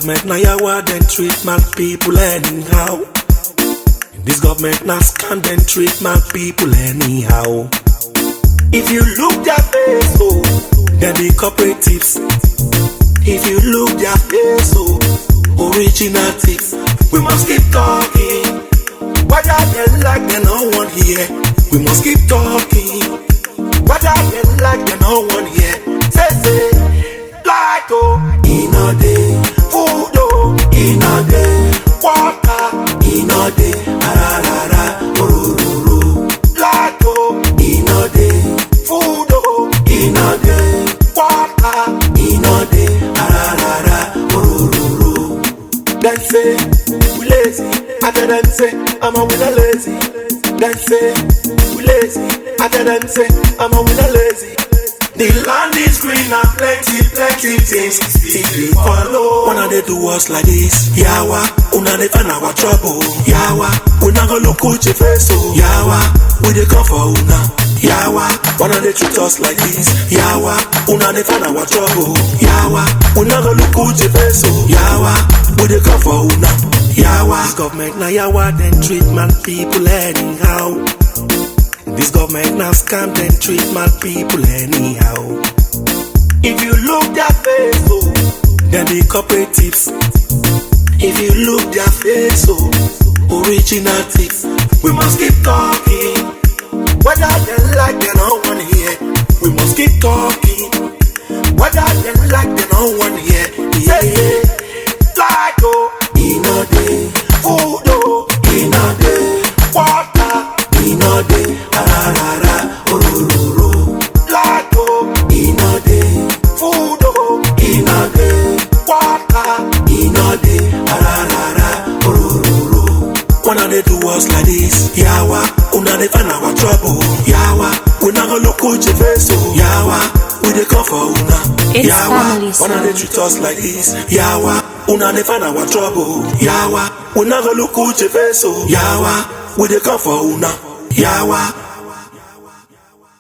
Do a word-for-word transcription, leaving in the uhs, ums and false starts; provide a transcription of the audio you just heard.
government now yawa then treat my people anyhow. This government now scam then treat my people anyhow. If you look their face, oh, they be cooperatives. If you look their face, oh, original thieves. We must keep talking. Whether they like, they no one here. We must keep talking. Whether they like, they no one here. Say, say, light, oh, in a day. Food, oh, in a day. Water, in a day. Ararara, orororo. Light, oh, in a day. Food, oh, in a day. Water, in a day. Ararara, orororo. Then say, we lazy. I tell them say, I'm a winner lazy. Then say, we lazy. I tell them say, I'm a winner lazy. The land is green and plenty, plenty things still they follow. Wanna they do us like this? Yawa, una they find our trouble. Yawa, una go look at your face, oh. Yawa, we they come for una. Yawa, wanna they treat us like this? Yawa, una they find our trouble. Yawa, una go look at your face, oh. Yawa, we they come for una. Yawa, this government now yawa then treat my people anyhow. This government now scam then treat my people anyhow. If you look their face, oh, then be cooperatives. If you look their face, oh, original thieves. We must keep talking. Whether they like, they no one here. We must keep talking. Whether they like, they no one here. Yeah, yeah. Like, oh, in a day. Food, oh, in a day. Water, in a day. Ararara, orororo. Like, oh, in a day. Food, oh, in a day. Water, in a day. Ararara, orororo. Wanna they do us like this? Yawa, una they find our trouble. Yawa, we not gonna look at your face, oh. Yawa, we they come for una. It's Yawa, wanna they treat us like this? Yawa, una they find our trouble. Yawa, we not gonna look at your face, oh. Yawa, we they come for una. Yawa.